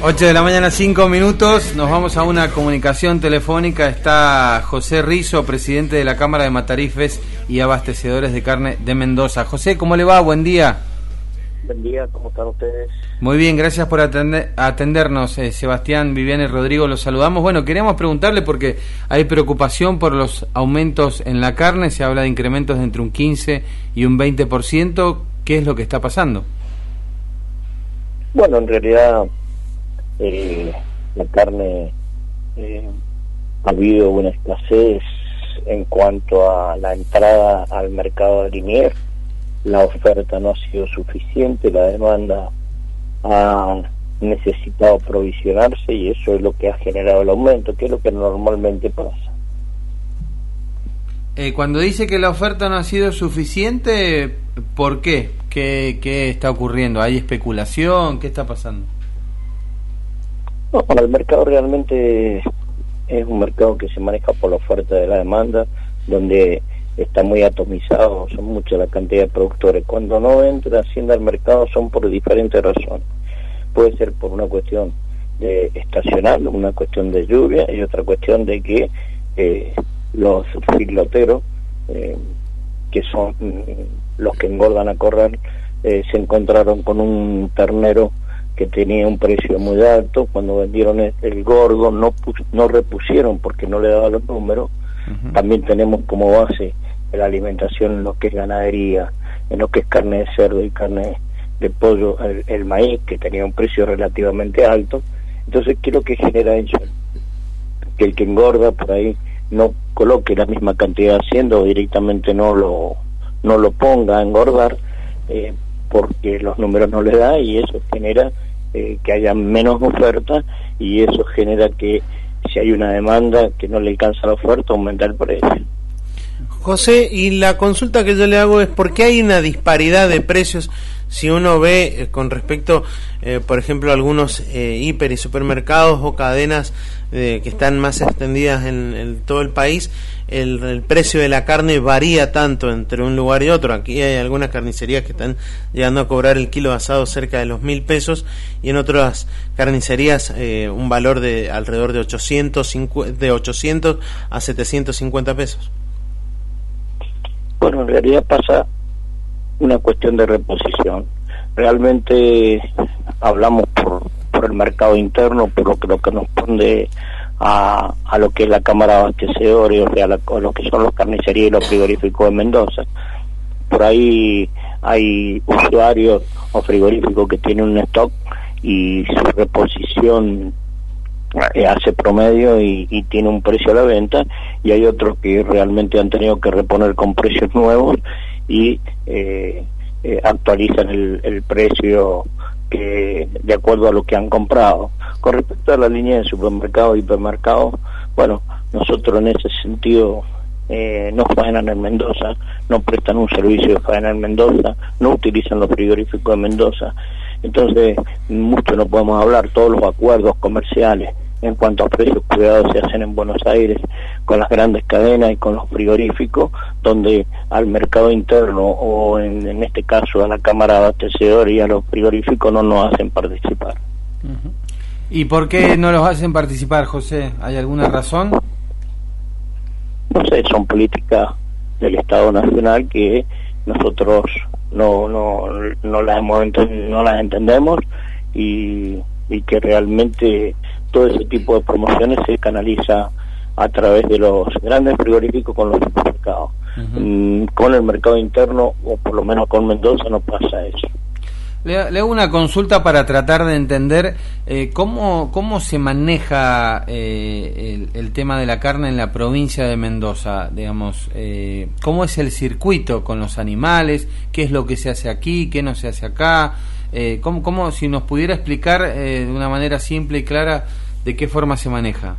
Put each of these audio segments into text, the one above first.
8 de la mañana, 5 minutos. Nos vamos a una comunicación telefónica. Está José Rizo, presidente de la Cámara de Matarifes y Abastecedores de Carne de Mendoza. José, ¿cómo le va? Buen día. Buen día, ¿cómo están ustedes? Muy bien, gracias por atendernos. Sebastián, Viviana y Rodrigo, los saludamos. Bueno, queríamos preguntarle porque hay preocupación por los aumentos en la carne. Se habla de incrementos de entre un 15 y un 20%. ¿Qué es lo que está pasando? Bueno, en realidad la carne ha habido una escasez en cuanto a la entrada al mercado de Liniers. La oferta no ha sido suficiente, la demanda ha necesitado provisionarse y eso es lo que ha generado el aumento, que es lo que normalmente pasa. Cuando dice que la oferta no ha sido suficiente, ¿por qué? ¿Qué está ocurriendo? ¿Hay especulación? ¿Qué está pasando? No, el mercado realmente es un mercado que se maneja por la oferta de la demanda, donde está muy atomizado, son muchas la cantidad de productores. Cuando no entra Hacienda al mercado son por diferentes razones. Puede ser por una cuestión de estacional, una cuestión de lluvia y otra cuestión de que los filoteros, que son los que engordan a corral, se encontraron con un ternero que tenía un precio muy alto. Cuando vendieron el gordo no repusieron porque no le daba los números. También tenemos como base la alimentación en lo que es ganadería, en lo que es carne de cerdo y carne de pollo, el maíz, que tenía un precio relativamente alto. Entonces, ¿qué es lo que genera eso? Que el que engorda por ahí no coloque la misma cantidad haciendo o directamente no lo ponga a engordar, porque los números no le da, y eso genera que haya menos oferta, y eso genera que si hay una demanda que no le alcanza la oferta, aumenta el precio. José, y la consulta que yo le hago es ¿por qué hay una disparidad de precios si uno ve con respecto, por ejemplo, a algunos hiper y supermercados o cadenas que están más extendidas en todo el país? El precio de la carne varía tanto entre un lugar y otro. Aquí hay algunas carnicerías que están llegando a cobrar el kilo de asado cerca de los 1.000 pesos, y en otras carnicerías un valor de alrededor de 800 a 750 pesos. Bueno, en realidad pasa una cuestión de reposición. Realmente hablamos por el mercado interno, por lo que nos responde a lo que es la Cámara de Abastecedores, o sea, a lo que son los carnicerías y los frigoríficos de Mendoza. Por ahí hay usuarios o frigoríficos que tienen un stock y su reposición hace promedio y tiene un precio a la venta, y hay otros que realmente han tenido que reponer con precios nuevos y actualizan el precio que de acuerdo a lo que han comprado. Con respecto a la línea de supermercados y hipermercados, bueno, nosotros en ese sentido no faenan en Mendoza, no prestan un servicio de faena en Mendoza, no utilizan los frigoríficos de Mendoza. Entonces, mucho no podemos hablar. Todos los acuerdos comerciales en cuanto a precios cuidados se hacen en Buenos Aires con las grandes cadenas y con los frigoríficos, donde al mercado interno o en este caso a la Cámara de Abastecedores y a los frigoríficos no nos hacen participar. ¿Y por qué no los hacen participar, José? ¿Hay alguna razón? No sé, son políticas del Estado Nacional que nosotros no las entendemos, y que realmente todo ese tipo de promociones se canaliza a través de los grandes frigoríficos con los supermercados. Con el mercado interno, o por lo menos con Mendoza, no pasa eso. Le hago una consulta para tratar de entender cómo se maneja el tema de la carne en la provincia de Mendoza, digamos, cómo es el circuito con los animales, qué es lo que se hace aquí, qué no se hace acá, cómo si nos pudiera explicar de una manera simple y clara de qué forma se maneja.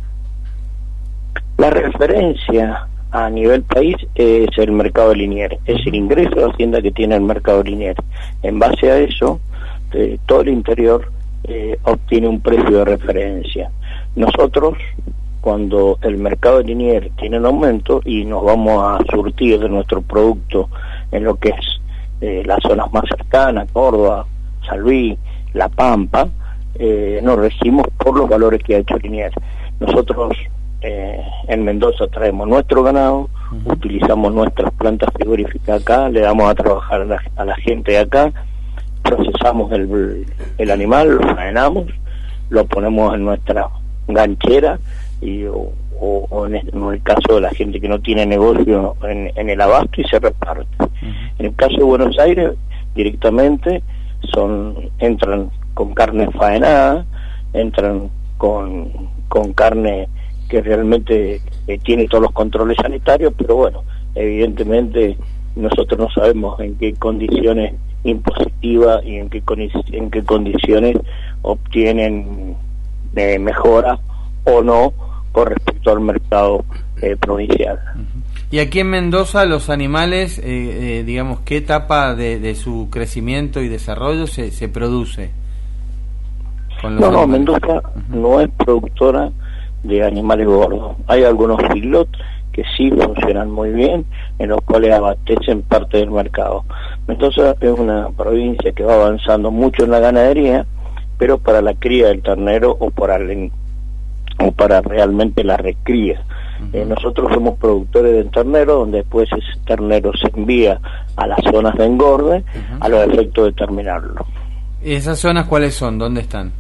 La referencia a nivel país es el mercado de Liniers, es el ingreso de Hacienda que tiene el mercado de Liniers. En base a eso, todo el interior obtiene un precio de referencia. Nosotros, cuando el mercado de Liniers tiene un aumento y nos vamos a surtir de nuestro producto en lo que es las zonas más cercanas, Córdoba, San Luis, La Pampa, nos regimos por los valores que ha hecho Liniers. Nosotros en Mendoza traemos nuestro ganado, utilizamos nuestras plantas frigoríficas acá, le damos a trabajar a la gente de acá, procesamos el animal, lo faenamos, lo ponemos en nuestra ganchera o en el caso de la gente que no tiene negocio en el abasto, y se reparte. En el caso de Buenos Aires, directamente entran con carne faenada, entran con carne que realmente tiene todos los controles sanitarios, pero bueno, evidentemente nosotros no sabemos en qué condiciones impositivas y en qué condiciones obtienen mejora o no con respecto al mercado provincial. Y aquí en Mendoza los animales, digamos, ¿qué etapa de su crecimiento y desarrollo se produce? No, Mendoza no es productora de animales gordos. Hay algunos feedlots que sí funcionan muy bien, en los cuales abastecen parte del mercado. Mendoza es una provincia que va avanzando mucho en la ganadería, pero para la cría del ternero o para realmente la recría. Nosotros somos productores del ternero, donde después ese ternero se envía a las zonas de engorde a los efectos de terminarlo. ¿Y esas zonas cuáles son? ¿Dónde están?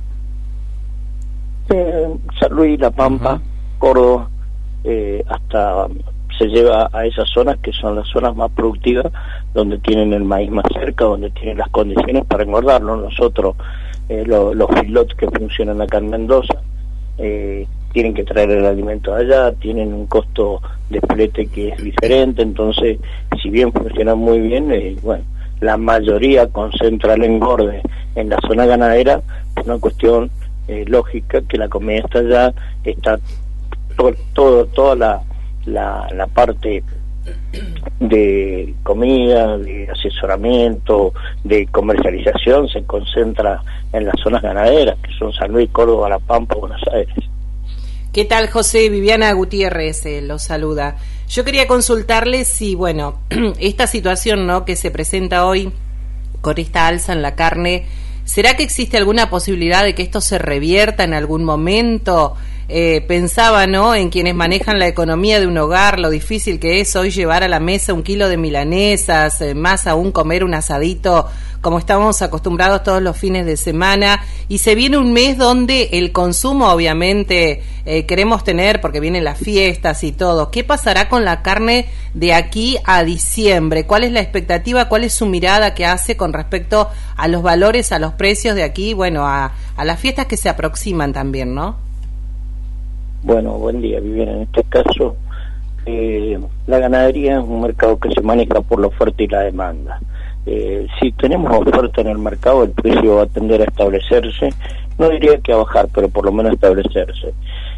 San Luis, La Pampa, Córdoba, hasta se lleva a esas zonas que son las zonas más productivas, donde tienen el maíz más cerca, donde tienen las condiciones para engordarlo. Nosotros, los feedlots que funcionan acá en Mendoza, tienen que traer el alimento de allá, tienen un costo de flete que es diferente, entonces si bien funcionan muy bien, bueno, la mayoría concentra el engorde en la zona ganadera, por una cuestión lógica, que la comida está allá, está toda la parte de comida, de asesoramiento, de comercialización se concentra en las zonas ganaderas, que son San Luis, Córdoba, La Pampa, Buenos Aires. ¿Qué tal, José? Viviana Gutiérrez los saluda. Yo quería consultarle si, bueno, esta situación, ¿no?, que se presenta hoy con esta alza en la carne, ¿será que existe alguna posibilidad de que esto se revierta en algún momento? Pensaba, ¿no?, en quienes manejan la economía de un hogar, lo difícil que es hoy llevar a la mesa 1 kilo de milanesas, más aún comer un asadito como estamos acostumbrados todos los fines de semana, y se viene un mes donde el consumo obviamente queremos tener porque vienen las fiestas y todo. ¿Qué pasará con la carne de aquí a diciembre? ¿Cuál es la expectativa? ¿Cuál es su mirada que hace con respecto a los valores, a los precios de aquí, bueno, a las fiestas que se aproximan también, ¿no? Bueno, buen día, Viviana. En este caso, la ganadería es un mercado que se maneja por la oferta y la demanda. Si tenemos oferta en el mercado, el precio va a tender a establecerse, no diría que a bajar, pero por lo menos a establecerse.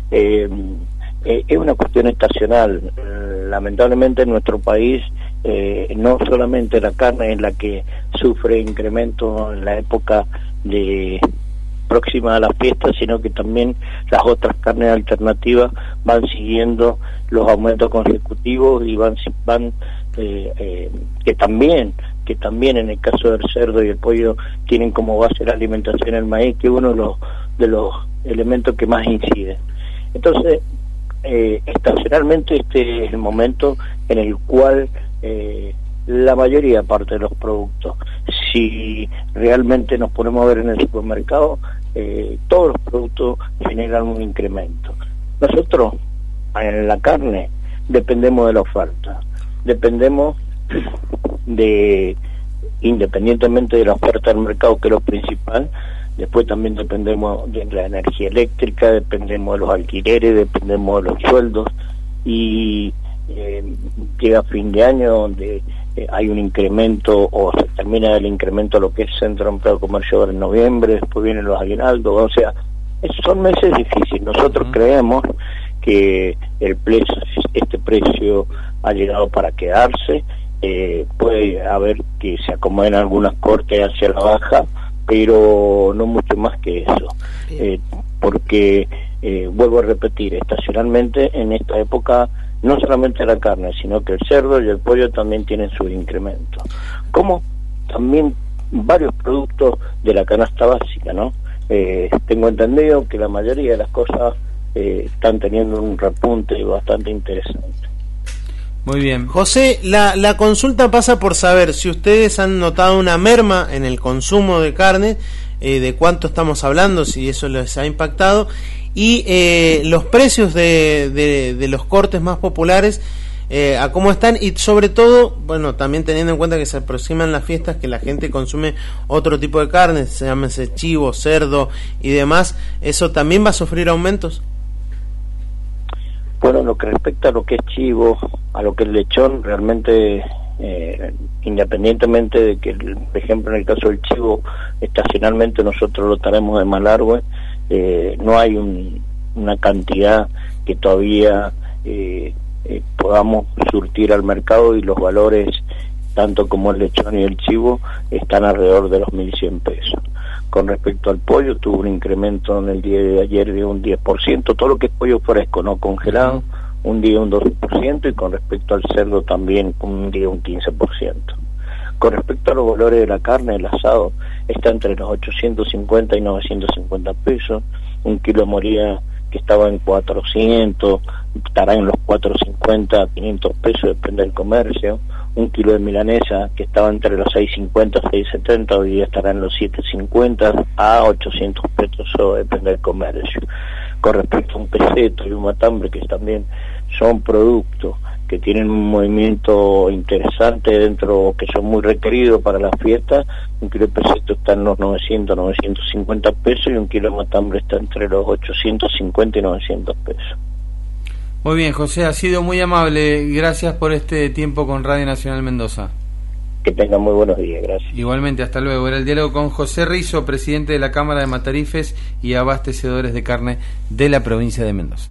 Es una cuestión estacional. Lamentablemente en nuestro país, no solamente la carne es la que sufre incremento en la época próxima a las fiestas, sino que también las otras carnes alternativas van siguiendo los aumentos consecutivos y van que también en el caso del cerdo y el pollo tienen como base la alimentación el maíz, que es uno de los elementos que más inciden. Entonces, estacionalmente este es el momento en el cual la mayoría parte de los productos, si realmente nos ponemos a ver en el supermercado, todos los productos generan un incremento. Nosotros en la carne dependemos de la oferta, dependemos independientemente de la oferta del mercado, que es lo principal. Después también dependemos de la energía eléctrica, dependemos de los alquileres, dependemos de los sueldos, y llega fin de año donde hay un incremento, o se termina el incremento a lo que es Centro de Empleo Comercio en noviembre, después vienen los aguinaldos, o sea, son meses difíciles. Nosotros creemos que este precio ha llegado para quedarse. Puede haber que se acomoden algunas cortes hacia la baja, pero no mucho más que eso, porque vuelvo a repetir, estacionalmente en esta época no solamente la carne, sino que el cerdo y el pollo también tienen su incremento, como también varios productos de la canasta básica, ¿no? tengo entendido que la mayoría de las cosas están teniendo un repunte bastante interesante. Muy bien. José, la consulta pasa por saber si ustedes han notado una merma en el consumo de carne, de cuánto estamos hablando, si eso les ha impactado, y los precios de los cortes más populares, a cómo están, y sobre todo, bueno, también teniendo en cuenta que se aproximan las fiestas, que la gente consume otro tipo de carne, se llámese chivo, cerdo y demás, ¿eso también va a sufrir aumentos? Bueno, lo que respecta a lo que es chivo, a lo que es lechón, realmente, independientemente de que, por ejemplo, en el caso del chivo, estacionalmente nosotros lo tenemos de Malargüe, no hay una cantidad que todavía podamos surtir al mercado, y los valores, tanto como el lechón y el chivo, están alrededor de los 1.100 pesos. Con respecto al pollo, tuvo un incremento en el día de ayer de un 10%, todo lo que es pollo fresco, no congelado, un día un 12%, y con respecto al cerdo también un día un 15%. Con respecto a los valores de la carne, el asado está entre los 850 y 950 pesos, un kilo de morilla que estaba en 400, estará en los 450, 500 pesos, depende del comercio. Un kilo de milanesa que estaba entre los 650 y 670, hoy día estará en los 750 a 800 pesos, eso depende del comercio. Con respecto a un peseto y un matambre, que también son productos que tienen un movimiento interesante dentro, que son muy requeridos para las fiestas, un kilo de peseto está en los 900, 950 pesos, y un kilo de matambre está entre los 850 y 900 pesos. Muy bien, José, ha sido muy amable. Gracias por este tiempo con Radio Nacional Mendoza. Que tengan muy buenos días, gracias. Igualmente, hasta luego. Era el diálogo con José Rizo, presidente de la Cámara de Matarifes y Abastecedores de Carne de la provincia de Mendoza.